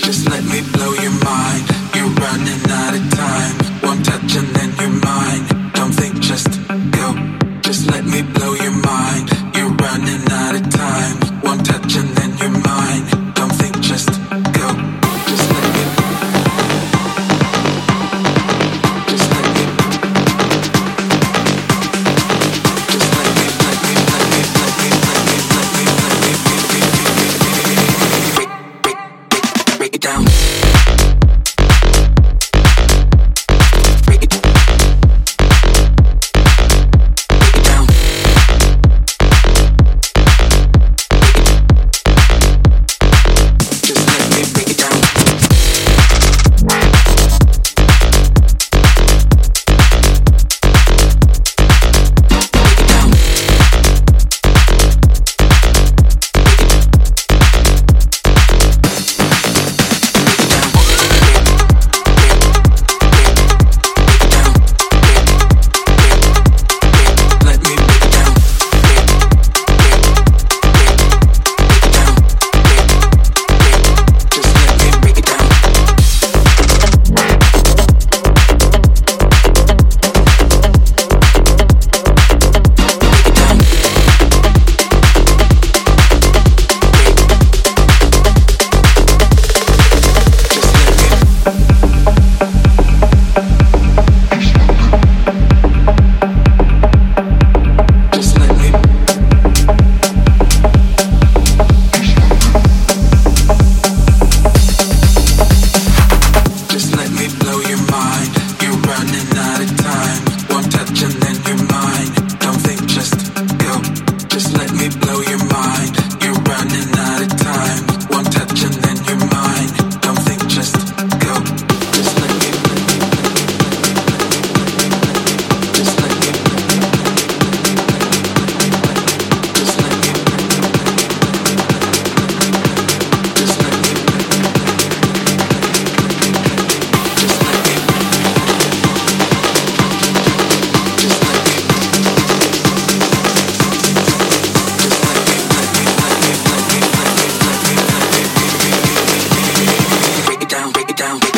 Just let me blow your mind. You're running out of time. One touch and then you're mine. Don't think, just go. Just let me blow your mind. You're running out of time. One touch and then you're mine. Don't think, just go. Just let me. Just let me. Just let me. Let me. Let me. Let me. Let me. Let me. Let me. Break it down. Break it down.